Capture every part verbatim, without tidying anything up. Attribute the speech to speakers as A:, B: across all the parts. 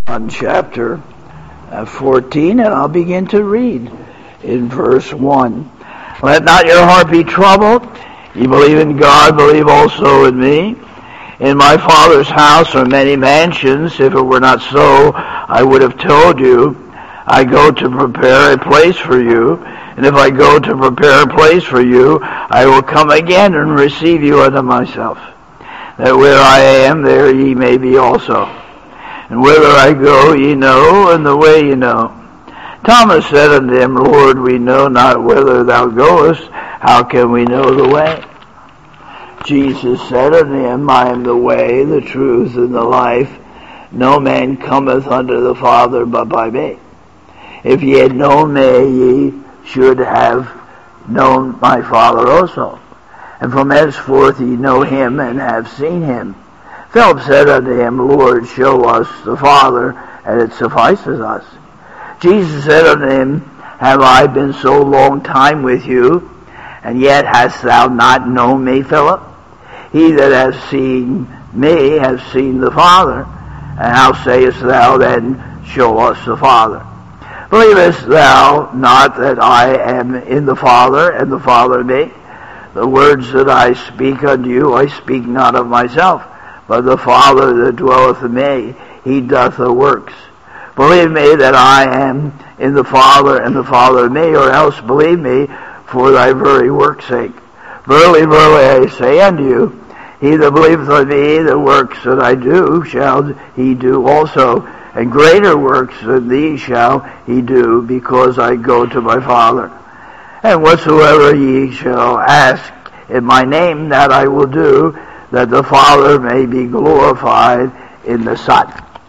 A: On chapter uh, fourteen, and I'll begin to read in verse one. Let not your heart be troubled. You believe in God, believe also in me. In my Father's house are many mansions. If it were not so, I would have told you. I go to prepare a place for you. And if I go to prepare a place for you, I will come again and receive you unto myself, that where I am, there ye may be also. And whither I go, ye know, and the way ye know. Thomas said unto him, Lord, we know not whither thou goest. How can we know the way? Jesus said unto him, I am the way, the truth, and the life. No man cometh unto the Father but by me. If ye had known me, ye should have known my Father also. And from henceforth ye know him and have seen him. Philip said unto him, Lord, show us the Father, and it suffices us. Jesus said unto him, Have I been so long time with you, and yet hast thou not known me, Philip? He that hath seen me hath seen the Father. And how sayest thou then, Show us the Father? Believest thou not that I am in the Father, and the Father in me? The words that I speak unto you, I speak not of myself, but the Father that dwelleth in me, he doth the works. Believe me that I am in the Father, and the Father in me, or else believe me for thy very work's sake. Verily, verily, I say unto you, he that believeth on me, the works that I do, shall he do also, and greater works than these shall he do, because I go to my Father. And whatsoever ye shall ask in my name, that I will do, that the Father may be glorified in the Son.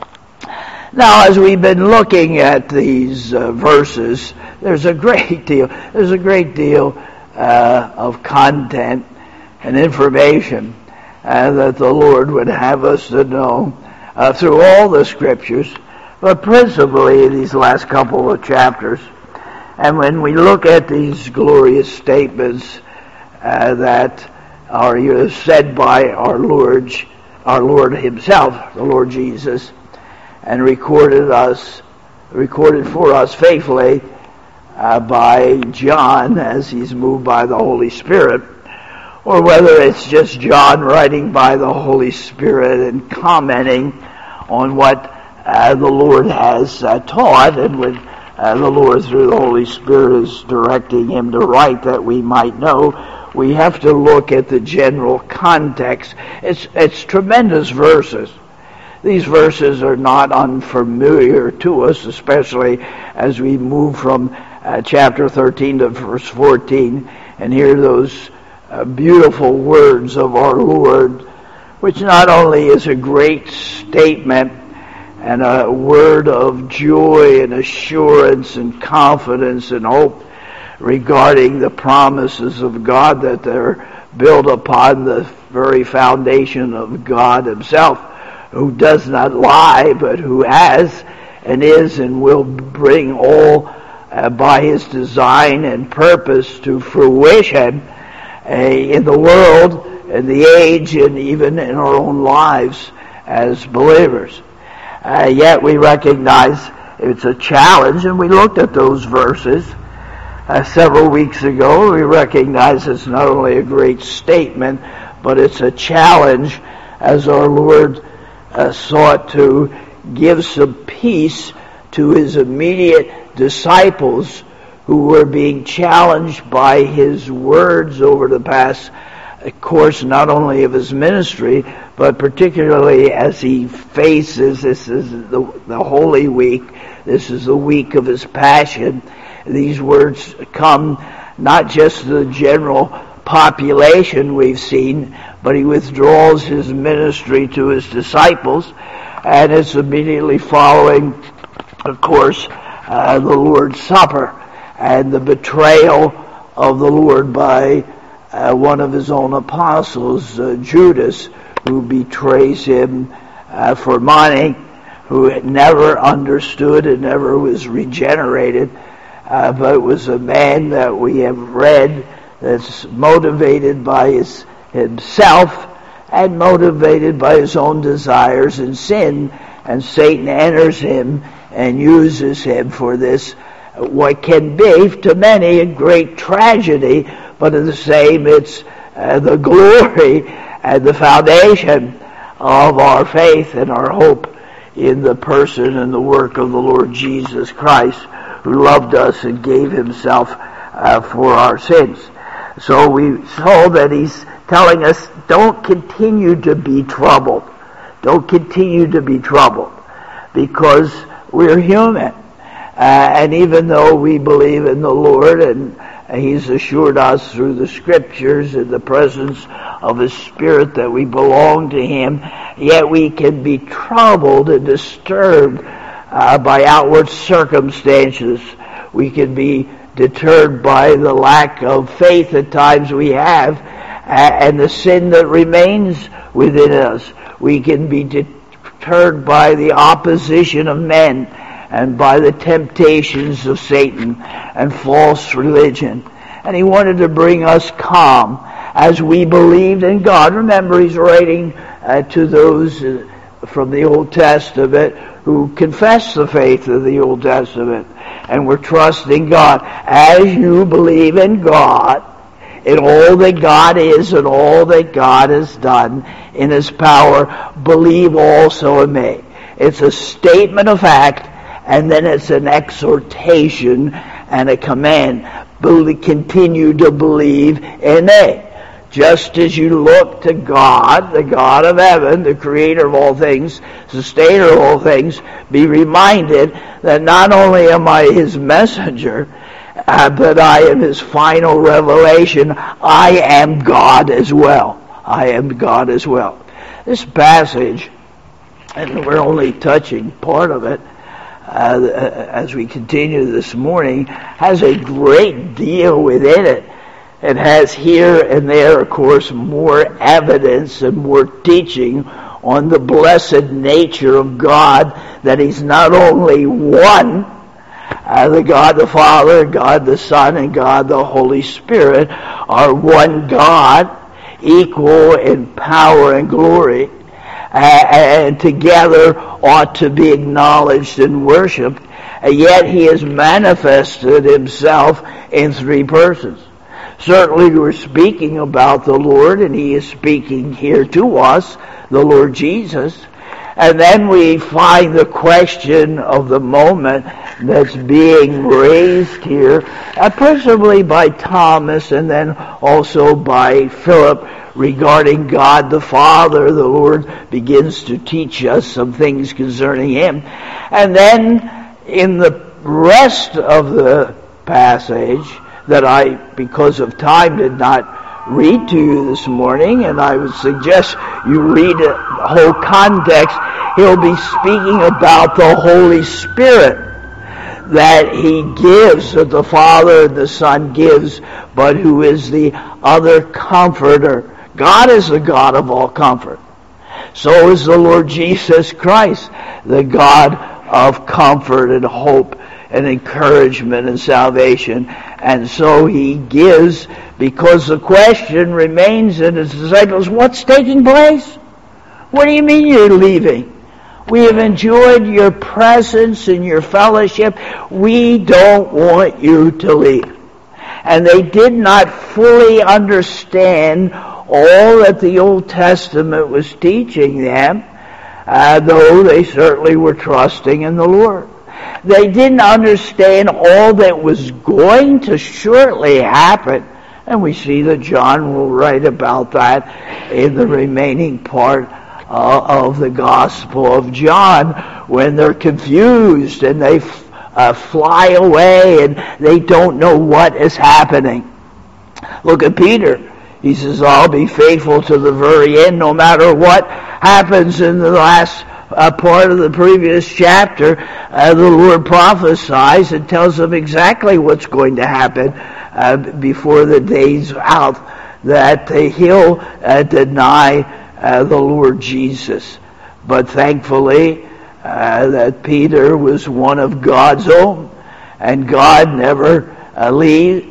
A: Now, as we've been looking at these uh, verses, there's a great deal, there's a great deal uh, of content and information uh, that the Lord would have us to know uh, through all the Scriptures, but principally these last couple of chapters. And when we look at these glorious statements uh, that are said by our Lord, our Lord Himself, the Lord Jesus, and recorded us, recorded for us faithfully uh, by John as he's moved by the Holy Spirit, or whether it's just John writing by the Holy Spirit and commenting on what uh, the Lord has uh, taught, and when uh, the Lord through the Holy Spirit is directing him to write that we might know, we have to look at the general context. It's it's tremendous verses. These verses are not unfamiliar to us, especially as we move from uh, chapter thirteen to verse fourteen and hear those uh, beautiful words of our Lord, which not only is a great statement and a word of joy and assurance and confidence and hope regarding the promises of God, that they're built upon the very foundation of God Himself, who does not lie, but who has and is and will bring all uh, by His design and purpose to fruition uh, in the world, in the age, and even in our own lives as believers. Uh, yet we recognize it's a challenge, and we looked at those verses Uh, several weeks ago. We recognize it's not only a great statement, but it's a challenge as our Lord uh, sought to give some peace to His immediate disciples who were being challenged by His words over the past course, not only of His ministry, but particularly as He faces, this is the, the Holy Week, this is the week of His Passion. These words come not just to the general population we've seen, but He withdraws His ministry to His disciples, and it's immediately following, of course, uh, the Lord's Supper and the betrayal of the Lord by uh, one of His own apostles, uh, Judas, who betrays Him uh, for money, who never understood and never was regenerated. Uh, but it was a man that we have read that's motivated by his himself and motivated by his own desires and sin, and Satan enters him and uses him for this, what can be to many a great tragedy, but in the same it's uh, the glory and the foundation of our faith and our hope in the person and the work of the Lord Jesus Christ, who loved us and gave himself uh, for our sins. So we saw that he's telling us, don't continue to be troubled. Don't continue to be troubled, because we're human. Uh, and even though we believe in the Lord, and he's assured us through the Scriptures in the presence of his Spirit that we belong to him, yet we can be troubled and disturbed uh, by outward circumstances. We can be deterred by the lack of faith at times we have, uh, and the sin that remains within us. We can be deterred by the opposition of men and by the temptations of Satan and false religion. And he wanted to bring us calm as we believed in God. Remember, he's writing uh, to those uh, from the Old Testament who confess the faith of the Old Testament and were trusting God. As you believe in God, in all that God is and all that God has done in his power, believe also in me. It's a statement of fact, and then it's an exhortation and a command. Be- continue to believe in me. Just as you look to God, the God of heaven, the creator of all things, sustainer of all things, be reminded that not only am I his messenger, uh, but I am his final revelation. I am God as well. I am God as well. This passage, and we're only touching part of it, Uh, as we continue this morning, has a great deal within it. It has here and there, of course, more evidence and more teaching on the blessed nature of God, that he's not only one, uh, the God the Father, God the Son, and God the Holy Spirit are one God, equal in power and glory, Uh, and together ought to be acknowledged and worshipped, and yet he has manifested himself in three persons. Certainly we're speaking about the Lord, and he is speaking here to us, the Lord Jesus. And then we find the question of the moment that's being raised here, uh, principally by Thomas and then also by Philip, regarding God the Father. The Lord begins to teach us some things concerning him. And then in the rest of the passage that I, because of time, did not read to you this morning, and I would suggest you read the whole context, he'll be speaking about the Holy Spirit that he gives, that the Father and the Son gives, but who is the other comforter. God is the God of all comfort. So is the Lord Jesus Christ, the God of comfort and hope and encouragement and salvation. And so he gives, because the question remains in his disciples, what's taking place? What do you mean you're leaving? We have enjoyed your presence and your fellowship. We don't want you to leave. And they did not fully understand all that the Old Testament was teaching them, uh, though they certainly were trusting in the Lord. They didn't understand all that was going to shortly happen, and we see that John will write about that in the remaining part uh, of the Gospel of John, when they're confused and they uh, fly away and they don't know what is happening. Look at Peter. He says, I'll be faithful to the very end, no matter what happens. In the last uh, part of the previous chapter, uh, the Lord prophesies and tells them exactly what's going to happen uh, before the day's out, that he'll uh, deny uh, the Lord Jesus. But thankfully, uh, that Peter was one of God's own, and God never uh, leave,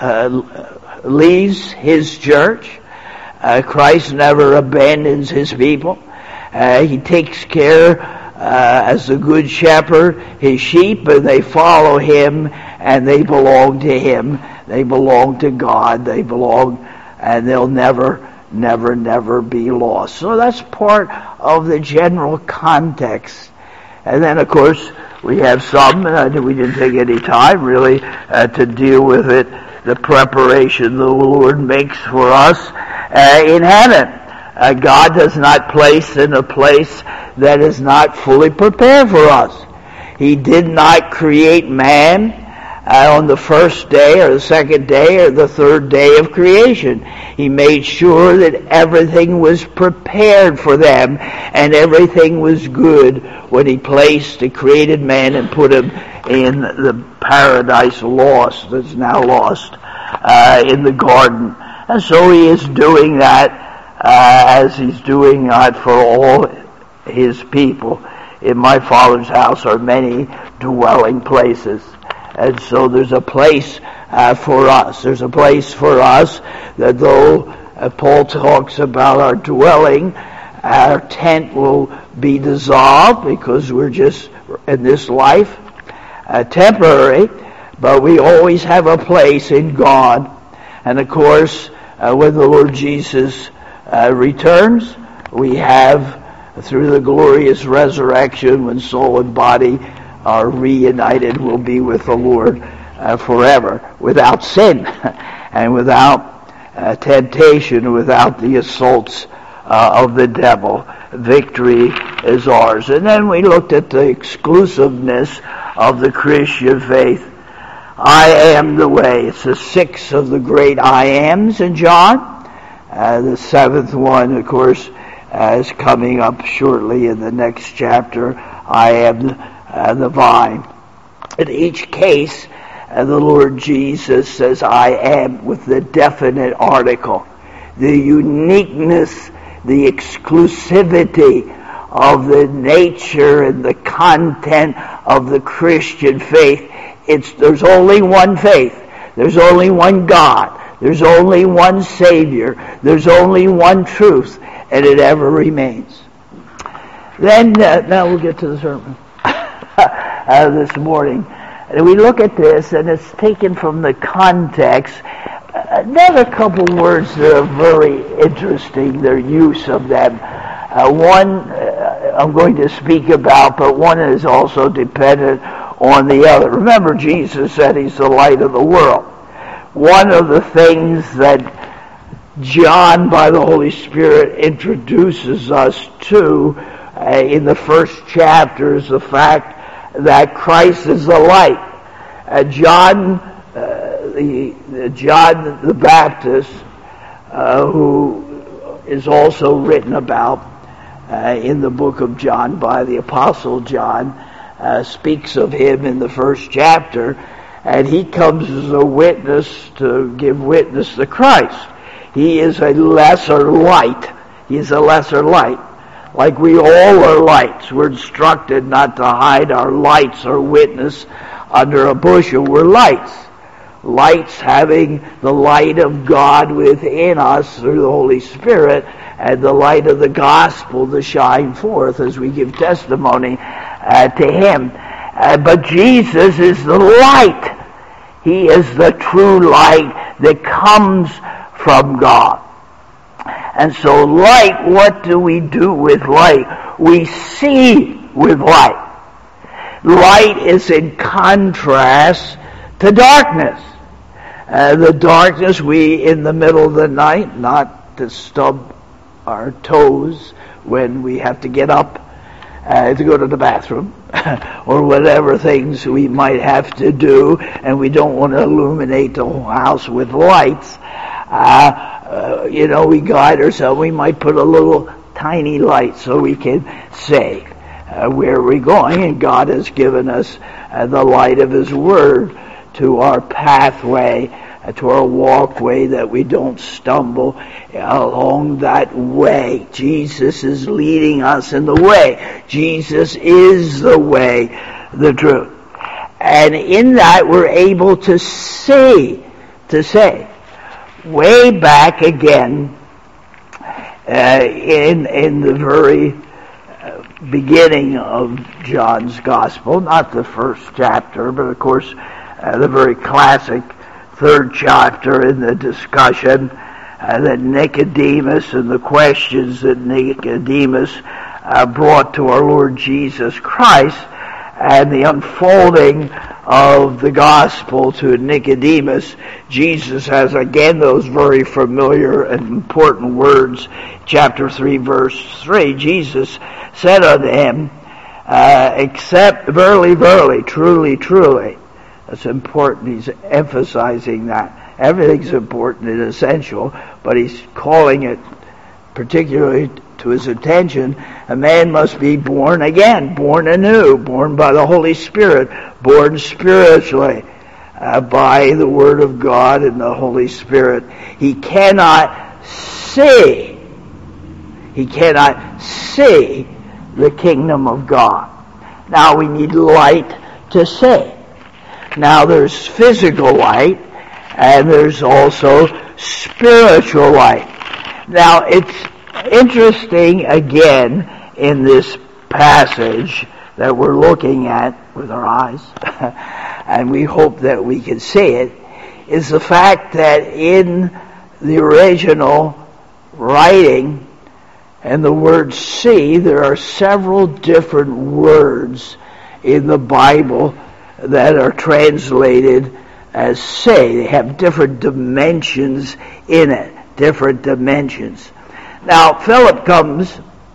A: uh, leaves his church. Uh, Christ never abandons his people. Uh, he takes care uh, as the good shepherd, his sheep, and they follow him, and they belong to him. They belong to God. They belong, and they'll never, never, never be lost. So that's part of the general context. And then, of course, we have some, uh, we didn't take any time, really, uh, to deal with it, the preparation the Lord makes for us uh, in heaven. Uh, God does not place in a place that is not fully prepared for us. He did not create man uh, on the first day or the second day or the third day of creation. He made sure that everything was prepared for them and everything was good when he placed the created man and put him in the paradise lost, that's now lost, uh, in the garden. And so he is doing that uh, as he's doing that for all his people. In my Father's house are many dwelling places. And so there's a place uh, for us. There's a place for us that though uh, Paul talks about our dwelling, our tent will be dissolved because we're just in this life uh, temporary, but we always have a place in God. And of course, uh, when the Lord Jesus uh, returns, we have, through the glorious resurrection, when soul and body are reunited, we'll be with the Lord uh, forever, without sin and without uh, temptation, without the assaults uh, of the devil. Victory is ours. And then we looked at the exclusiveness of the Christian faith. I am the way. It's the sixth of the great I ams in John. Uh, the seventh one, of course, uh, is coming up shortly in the next chapter. I am uh, the vine. In each case, uh, the Lord Jesus says, I am, with the definite article. The uniqueness, the exclusivity of the nature and the content of the Christian faith. It's, there's only one faith. There's only one God. There's only one Savior. There's only one truth, and it ever remains. Then, uh, now we'll get to the sermon uh, this morning. And we look at this, and it's taken from the context. Another couple words that are very interesting, their use of them. Uh, one uh, I'm going to speak about, but one is also dependent on the other. Remember, Jesus said he's the light of the world. One of the things that John, by the Holy Spirit, introduces us to uh, in the first chapter is the fact that Christ is the light. Uh, John, uh, the, the John the Baptist, uh, who is also written about uh, in the book of John by the Apostle John, uh, speaks of him in the first chapter, and he comes as a witness to give witness to Christ. He is a lesser light. He is a lesser light. Like we all are lights. We're instructed not to hide our lights or witness under a bushel. We're lights. Lights having the light of God within us through the Holy Spirit and the light of the gospel to shine forth as we give testimony uh, to Him. Uh, but Jesus is the light. He is the true light that comes from God. And so light, what do we do with light? We see with light. Light is in contrast to darkness. Uh, the darkness, we in the middle of the night, not to stub our toes when we have to get up uh, to go to the bathroom or whatever things we might have to do, and we don't want to illuminate the whole house with lights. Uh, uh, you know, we guide ourselves. We might put a little tiny light so we can say uh, where we're going, and God has given us uh, the light of His Word to our pathway, uh, to our walkway, that we don't stumble along that way. Jesus is leading us in the way. Jesus is the way, the truth. And in that we're able to see, to say, way back again, uh, in in the very uh, beginning of John's Gospel, not the first chapter, but of course uh, the very classic third chapter in the discussion uh, that Nicodemus and the questions that Nicodemus uh, brought to our Lord Jesus Christ, and the unfolding of the gospel to Nicodemus. Jesus has again those very familiar and important words. Chapter three, verse three, Jesus said unto him, uh, except, verily, verily, truly, truly. That's important. He's emphasizing that. Everything's important and essential, but he's calling it particularly to his attention. A man must be born again, born anew, born by the Holy Spirit, born spiritually uh, by the Word of God and the Holy Spirit. He cannot see, he cannot see the kingdom of God. Now we need light to see. Now there's physical light, and there's also spiritual light. Now it's interesting again in this passage that we're looking at with our eyes, and we hope that we can see it, is the fact that in the original writing and the word see, there are several different words in the Bible that are translated as say. They have different dimensions in it, different dimensions. Now, Philip comes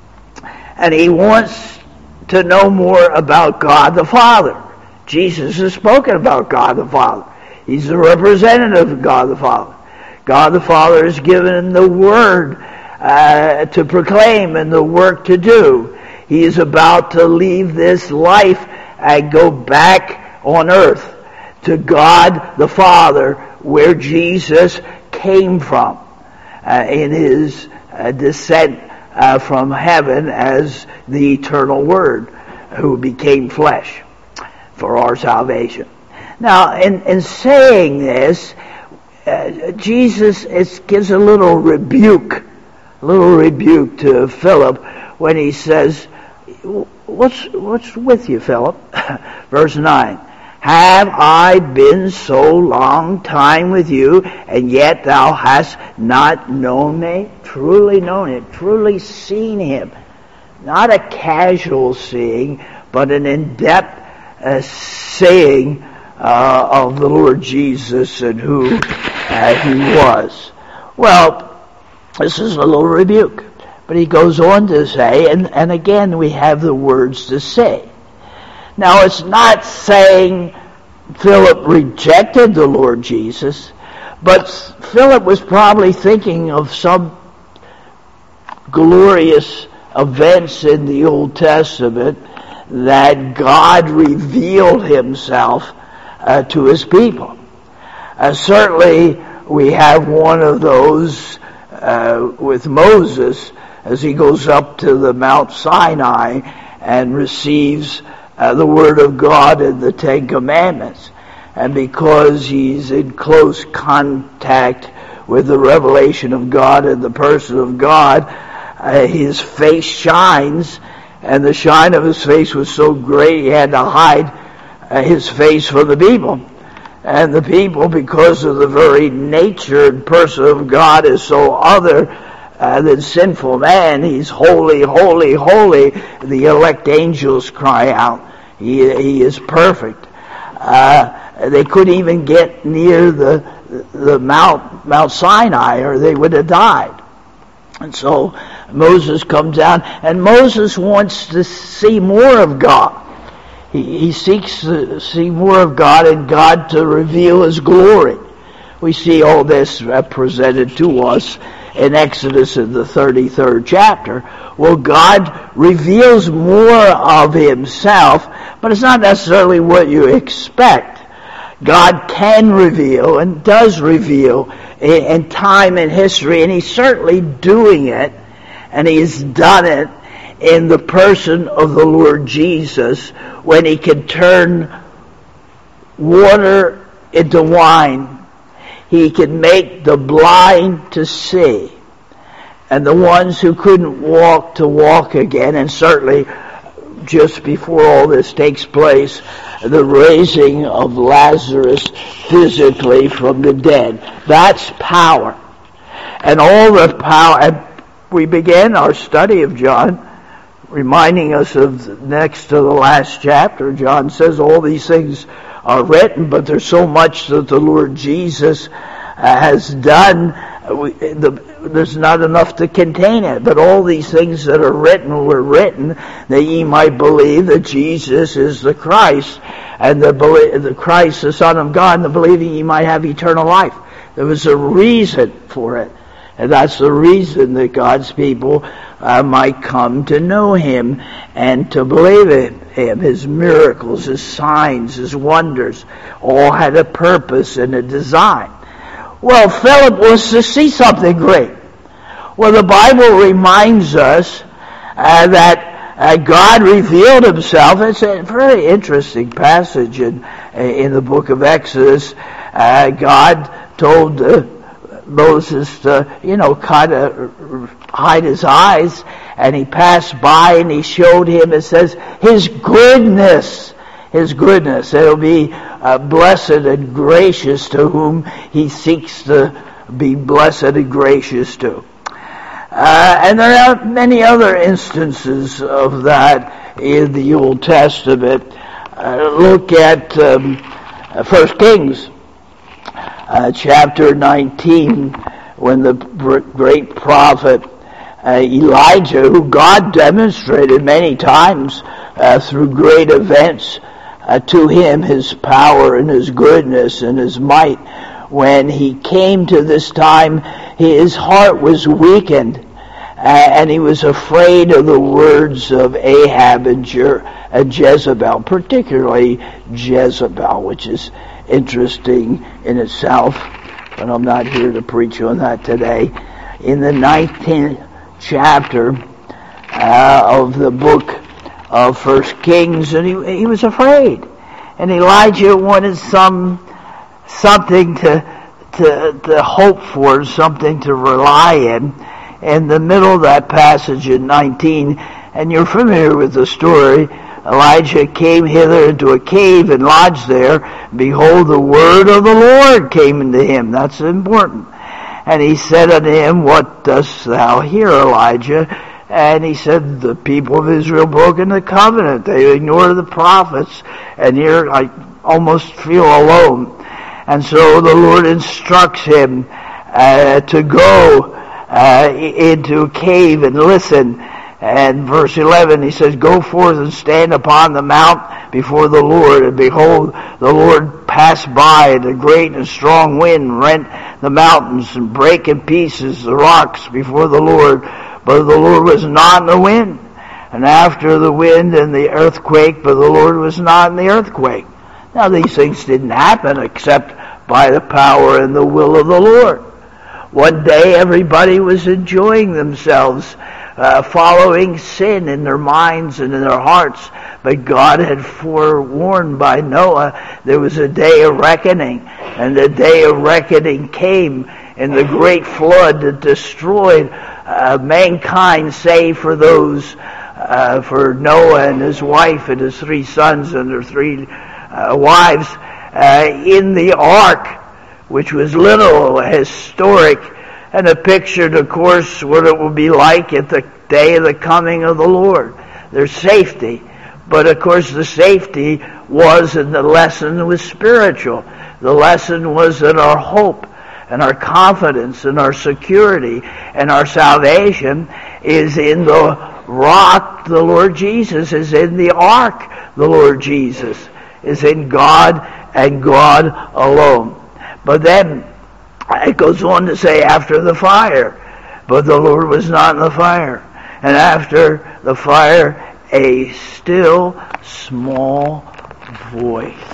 A: and he wants to know more about God the Father. Jesus has spoken about God the Father. He's the representative of God the Father. God the Father has given him the word uh, to proclaim and the work to do. He is about to leave this life and go back on earth to God the Father, where Jesus came from uh, in his uh, descent uh, from heaven as the eternal Word who became flesh for our salvation. Now, in, in saying this, uh, Jesus is, gives a little rebuke, a little rebuke to Philip when he says, what's, what's with you, Philip? Verse nine. Have I been so long time with you, and yet thou hast not known me? Truly known him, truly seen him. Not a casual seeing, but an in-depth uh, seeing uh, of the Lord Jesus and who uh, he was. Well, this is a little rebuke. But he goes on to say, and, and again we have the words to say. Now, it's not saying Philip rejected the Lord Jesus, but Philip was probably thinking of some glorious events in the Old Testament that God revealed himself uh, to his people. Uh, certainly, we have one of those uh, with Moses as he goes up to the Mount Sinai and receives Uh, the Word of God and the Ten Commandments. And because he's in close contact with the revelation of God and the person of God, uh, his face shines, and the shine of his face was so great he had to hide uh, his face from the people. And the people, because of the very nature and person of God, is so other Uh, than sinful man. He's holy, holy, holy. The elect angels cry out. He, he is perfect. Uh, they couldn't even get near the the Mount Mount Sinai, or they would have died. And so Moses comes down, and Moses wants to see more of God. He, he seeks to see more of God, and God to reveal His glory. We see all this represented to us in Exodus in the thirty-third chapter. Well, God reveals more of Himself, but it's not necessarily what you expect. God can reveal and does reveal in, in time and history, and He's certainly doing it, and He has done it in the person of the Lord Jesus, when He can turn water into wine. He can make the blind to see, and the ones who couldn't walk to walk again. And certainly just before all this takes place, the raising of Lazarus physically from the dead. That's power. And all the power, and we began our study of John, reminding us of next to the last chapter. John says all these things are written, but there's so much that the Lord Jesus has done, there's not enough to contain it. But all these things that are written were written that ye might believe that Jesus is the Christ, and the, the Christ, the Son of God, and the believing ye might have eternal life. There was a reason for it. And that's the reason that God's people uh, might come to know Him and to believe in Him. His miracles, His signs, His wonders, all had a purpose and a design. Well, Philip was to see something great. Well, the Bible reminds us uh, that uh, God revealed Himself. It's a very interesting passage in, in the book of Exodus. Uh, God told uh, Moses to, you know, kind of hide his eyes, and he passed by and he showed him, it says, His goodness. His goodness. It'll be uh, blessed and gracious to whom He seeks to be blessed and gracious to. Uh, and there are many other instances of that in the Old Testament. Uh, look at um, First Kings. Uh, chapter nineteen, when the great prophet uh, Elijah, who God demonstrated many times uh, through great events uh, to him, His power and His goodness and His might, when he came to this time, his heart was weakened, uh, and he was afraid of the words of Ahab and, Je- and Jezebel, particularly Jezebel, which is interesting in itself, but I'm not here to preach on that today. In the nineteenth chapter uh, of the book of First Kings, and he, he was afraid, and Elijah wanted some something to, to to hope for, something to rely in. In the middle of that passage in nineteen, and you're familiar with the story, Elijah came hither into a cave and lodged there. Behold, the word of the Lord came unto him. That's important. And he said unto him, What dost thou here, Elijah? And he said, The people of Israel broken the covenant. They ignored the prophets. And here I almost feel alone. And so the Lord instructs him uh, to go uh, into a cave and listen. And verse eleven, he says, Go forth and stand upon the mount before the Lord. And behold, the Lord passed by, and a great and strong wind rent the mountains and brake in pieces the rocks before the Lord. But the Lord was not in the wind. And after the wind and the earthquake, but the Lord was not in the earthquake. Now these things didn't happen except by the power and the will of the Lord. One day everybody was enjoying themselves, Uh, following sin in their minds and in their hearts. But God had forewarned by Noah there was a day of reckoning. And the day of reckoning came in the great flood that destroyed uh, mankind, save for those, uh, for Noah and his wife and his three sons and their three uh, wives uh, in the ark, which was literal, historic, and a picture, of course, what it will be like at the day of the coming of the Lord. There's safety. But, of course, the safety was, and the lesson was spiritual. The lesson was that our hope and our confidence and our security and our salvation is in the rock, the Lord Jesus, is in the ark, the Lord Jesus, is in God and God alone. But then, it goes on to say, after the fire, but the Lord was not in the fire. And after the fire, a still small voice.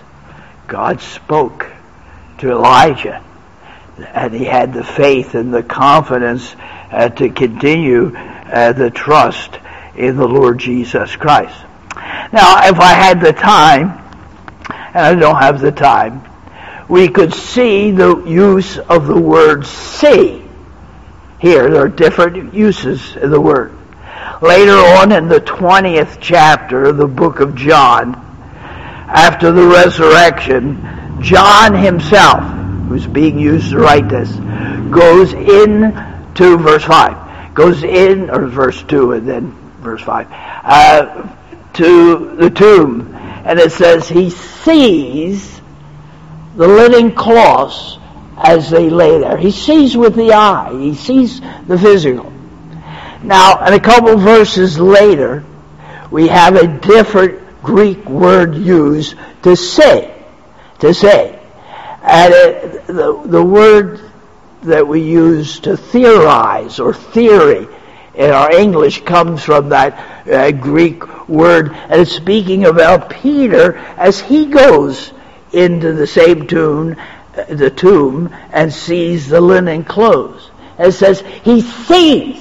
A: God spoke to Elijah, and he had the faith and the confidence uh, to continue uh, the trust in the Lord Jesus Christ. Now, if I had the time, and I don't have the time, we could see the use of the word see. Here, there are different uses of the word. Later on in the twentieth chapter of the book of John, after the resurrection, John himself, who's being used to write this, goes in to verse five, goes in, or verse two and then verse five, uh, to the tomb. And it says he sees the linen cloths as they lay there. He sees with the eye. He sees the physical. Now, in a couple verses later, we have a different Greek word used to say. To say. And it, the, the word that we use to theorize or theory in our English comes from that uh, Greek word. And it's speaking about Peter as he goes into the same tomb, the tomb, and sees the linen clothes. And it says he sees.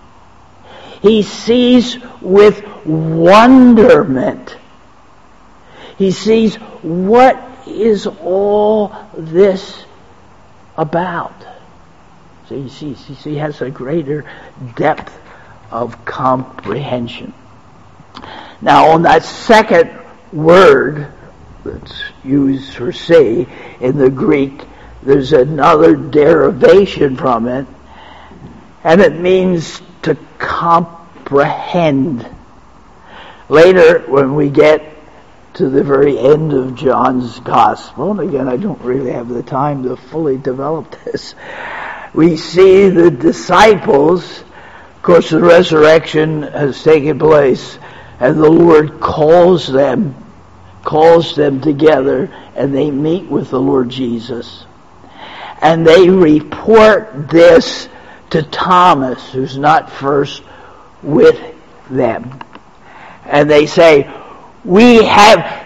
A: He sees with wonderment. He sees, what is all this about? So he sees, he has a greater depth of comprehension. Now, on that second word that's used for see in the Greek, there's another derivation from it, and it means to comprehend. Later, when we get to the very end of John's Gospel, and again, I don't really have the time to fully develop this, we see the disciples. Of course, the resurrection has taken place, and the Lord calls them, calls them together, and they meet with the Lord Jesus. And they report this to Thomas, who's not first with them. And they say, we have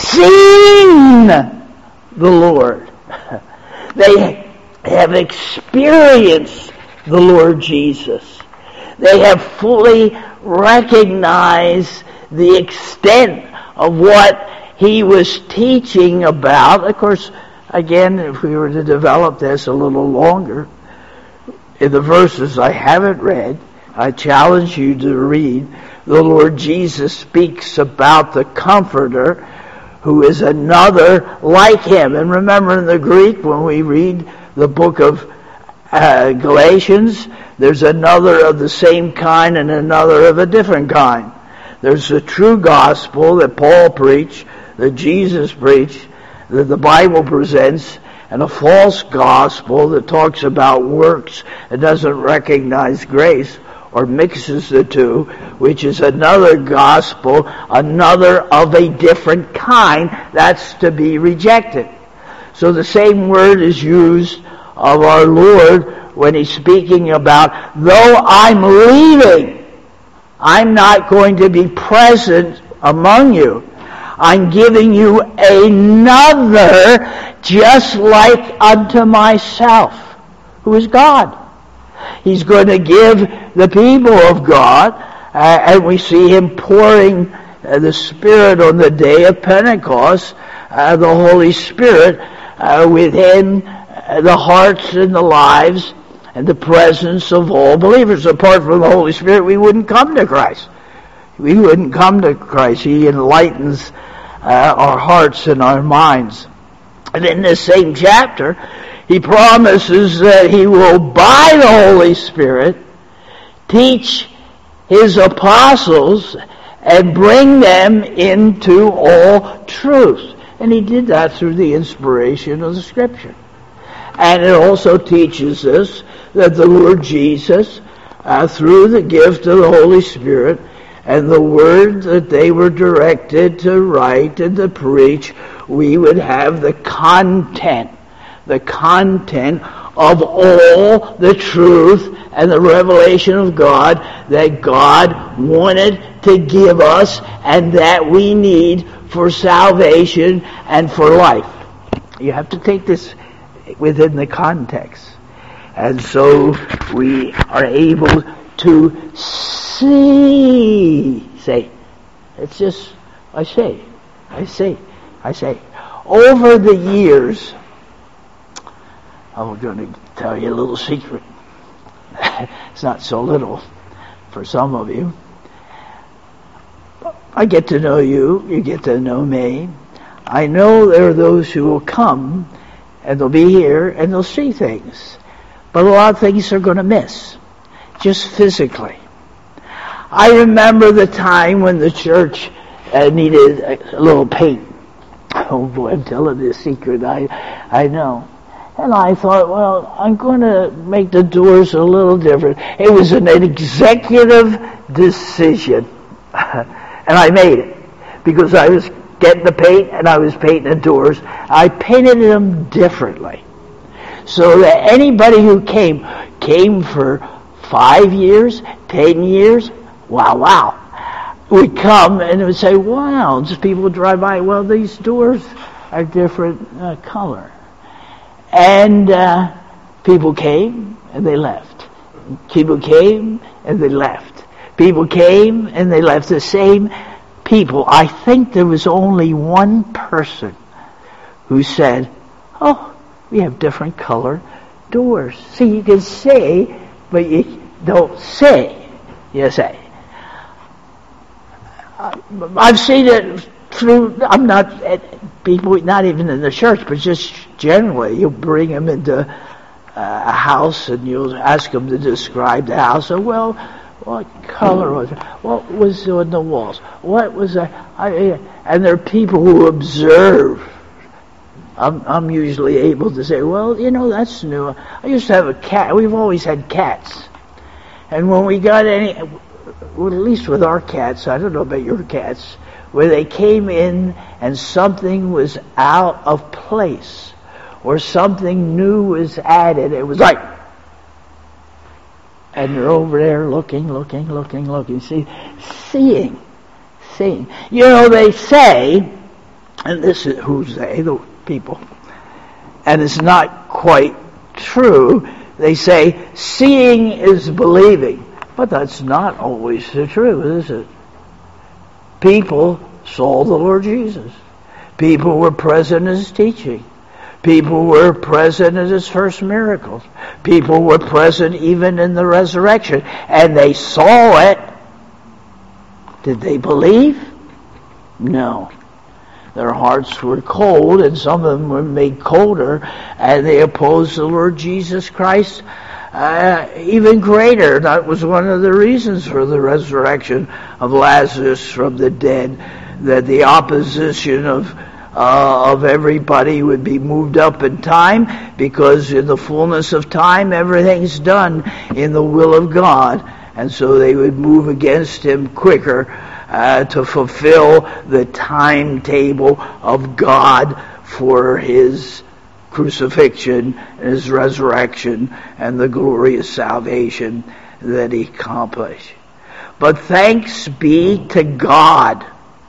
A: seen the Lord. They have experienced the Lord Jesus. They have fully recognized the extent of what he was teaching about. Of course, again, if we were to develop this a little longer, in the verses I haven't read, I challenge you to read. The Lord Jesus speaks about the Comforter, who is another like him. And remember, in the Greek, when we read the book of uh, Galatians, there's another of the same kind and another of a different kind. There's the true gospel that Paul preached, that Jesus preached, that the Bible presents, and a false gospel that talks about works and doesn't recognize grace, or mixes the two, which is another gospel, another of a different kind, that's to be rejected. So the same word is used of our Lord when he's speaking about, though I'm leaving, I'm not going to be present among you. I'm giving you another just like unto myself, who is God. He's going to give the people of God, uh, and we see him pouring uh, the Spirit on the day of Pentecost, uh, the Holy Spirit uh, within uh, the hearts and the lives and the presence of all believers. Apart from the Holy Spirit, we wouldn't come to Christ. We wouldn't come to Christ. He enlightens uh, our hearts and our minds. And in this same chapter, he promises that he will, by the Holy Spirit, teach his apostles and bring them into all truth. And he did that through the inspiration of the Scripture. And it also teaches us that the Lord Jesus, uh, through the gift of the Holy Spirit and the word that they were directed to write and to preach, we would have the content, the content of all the truth and the revelation of God that God wanted to give us and that we need for salvation and for life. You have to take this within the context. And so we are able to see. Say, it's just, I say, I say, I say. Over the years, I'm going to tell you a little secret. It's not so little for some of you. I get to know you, you get to know me. I know there are those who will come, and they'll be here, and they'll see things. But a lot of things they're going to miss, just physically. I remember the time when the church uh, needed a, a little paint. Oh boy, I'm telling you a secret, I, I know. And I thought, well, I'm going to make the doors a little different. It was an executive decision. And I made it. Because I was getting the paint and I was painting the doors. I painted them differently. So that anybody who came, came for five years, ten years, wow, wow, would come and would say, wow, just people would drive by, well, these doors are different uh, color. And uh, people came and they left. People came and they left. People came and they left. The same people. I think there was only one person who said, oh, we have different color doors. See, you can say, but you don't say. You say. I've seen it through, I'm not, people, not even in the church, but just generally, you'll bring them into a house and you'll ask them to describe the house. So, well, what color was it? What was on the walls? What was that? I, and there are people who observe. I'm, I'm usually able to say, well, you know, that's new. I used to have a cat. We've always had cats. And when we got any, well, at least with our cats, I don't know about your cats, where they came in and something was out of place or something new was added, it was like, and they're over there looking, looking, looking, looking, see, seeing, seeing. You know, they say, and this is who's they, the people, and it's not quite true, they say, seeing is believing. But that's not always the truth, is it? People saw the Lord Jesus. People were present in His teaching. People were present in His first miracles. People were present even in the resurrection. And they saw it. Did they believe? No. Their hearts were cold, and some of them were made colder, and they opposed the Lord Jesus Christ Uh, even greater. That was one of the reasons for the resurrection of Lazarus from the dead, that the opposition of uh, of everybody would be moved up in time, because in the fullness of time everything's done in the will of God, and so they would move against him quicker uh, to fulfill the timetable of God for his crucifixion and his resurrection and the glorious salvation that he accomplished. But thanks be to God,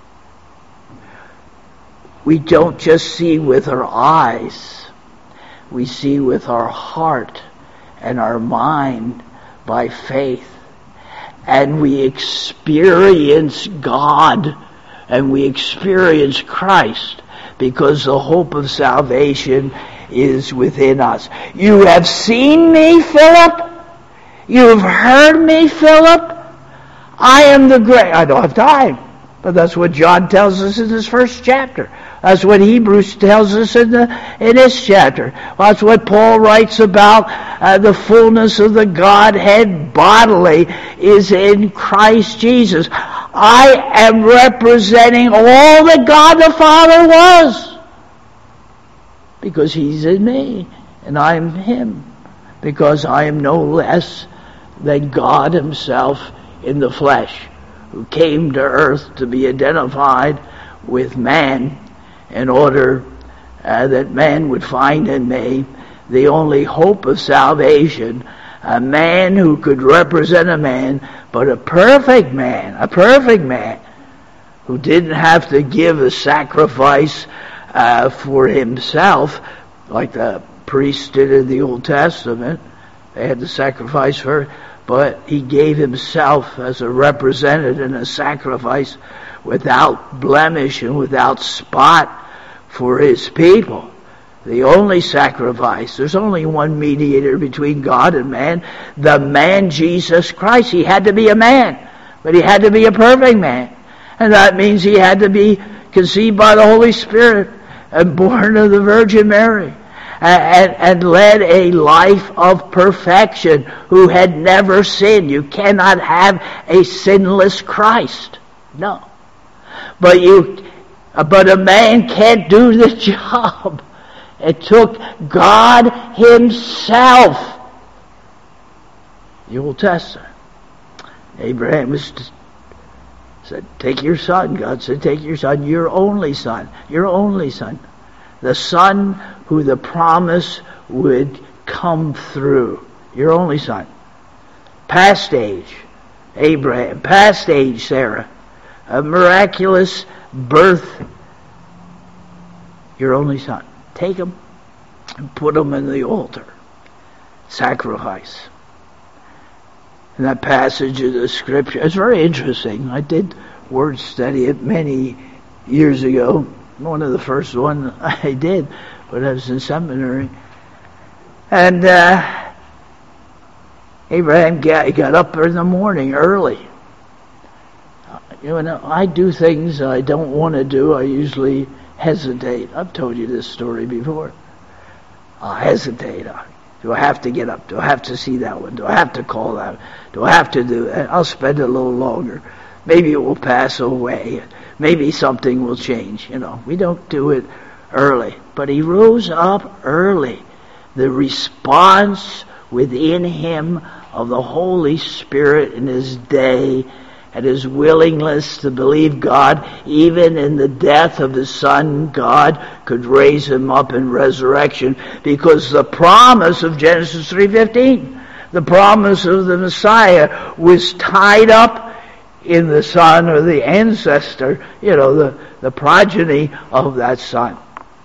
A: we don't just see with our eyes, we see with our heart and our mind by faith, and we experience God and we experience Christ, because the hope of salvation is within us. You have seen me, Philip. You have heard me, Philip. I am the great. I don't have time, but that's what John tells us in his first chapter. That's what Hebrews tells us in the in this chapter. Well, that's what Paul writes about. Uh, the fullness of the Godhead bodily is in Christ Jesus. I am representing all that God the Father was, because He's in me, and I am Him, because I am no less than God Himself in the flesh, who came to earth to be identified with man in order uh, that man would find in me the only hope of salvation, a man who could represent a man, but a perfect man, a perfect man, who didn't have to give a sacrifice uh, for himself, like the priests did in the Old Testament. They had to sacrifice for, but he gave himself as a representative and a sacrifice without blemish and without spot for his people. The only sacrifice. There's only one mediator between God and man, the man Jesus Christ. He had to be a man, but he had to be a perfect man. And that means he had to be conceived by the Holy Spirit and born of the Virgin Mary and, and led a life of perfection, who had never sinned. You cannot have a sinless Christ. No. But you, but a man can't do the job. It took God himself. The Old Testament. Abraham was said, take your son. God said, take your son, your only son, your only son. The son who the promise would come through. Your only son. Past age, Abraham. Past age, Sarah. A miraculous birth. Your only son. Take him and put him in the altar. Sacrifice. And that passage of the scripture, it's very interesting. I did word study it many years ago. One of the first one I did when I was in seminary. And uh, Abraham got, got up in the morning early. You know, I do things I don't want to do. I usually hesitate. I've told you this story before. I hesitate. Do I have to get up? Do I have to see that one? Do I have to call that? Do I have to do that? I'll spend a little longer. Maybe it will pass away. Maybe something will change. You know, we don't do it early. But he rose up early. The response within him of the Holy Spirit in his day, and his willingness to believe God, even in the death of his son, God could raise him up in resurrection, because the promise of Genesis three fifteen, the promise of the Messiah, was tied up in the son, or the ancestor, you know, the, the progeny of that son.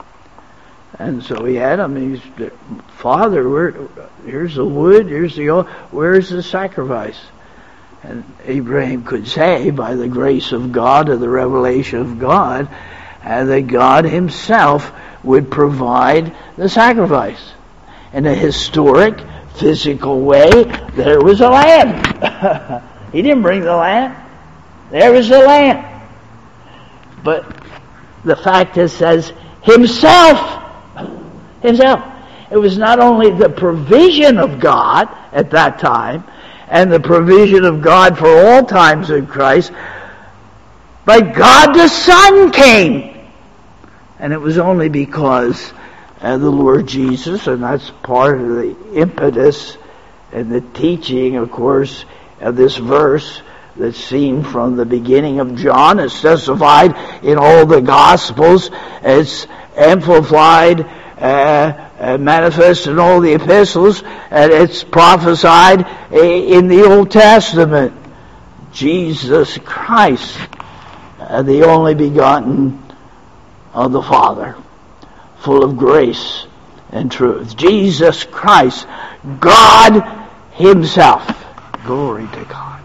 A: And so he had him. He's, Father, where, here's the wood, here's the oil, where's the sacrifice? And Abraham could say, by the grace of God, or the revelation of God, and that God himself would provide the sacrifice. In a historic, physical way, there was a lamb. He didn't bring the lamb. There was the lamb. But the fact is, says, himself. Himself. It was not only the provision of God at that time, and the provision of God for all times in Christ, but God the Son came. And it was only because uh, the Lord Jesus, and that's part of the impetus and the teaching, of course, of this verse that's seen from the beginning of John. It's testified in all the Gospels. It's amplified uh, Uh, manifest in all the epistles, and it's prophesied in the Old Testament. Jesus Christ, uh, the only begotten of the Father, full of grace and truth. Jesus Christ, God himself. Glory to God.